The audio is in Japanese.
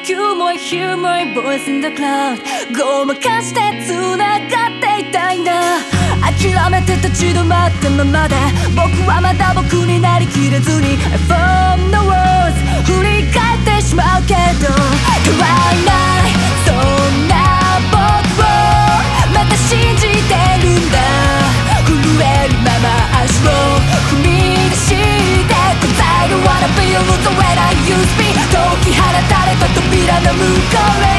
You might hear my voice in the cloud ごまかして繋がっていたいな諦めて立ち止まったままで僕はまだ僕になりきれずに I found the words 振り返ってしまうけど変わらないそんな僕をまた信じてるんだ震えるまま足を踏み出して Cause I don't wanna be a loser when I use me 解き放たれた扉の向こうへ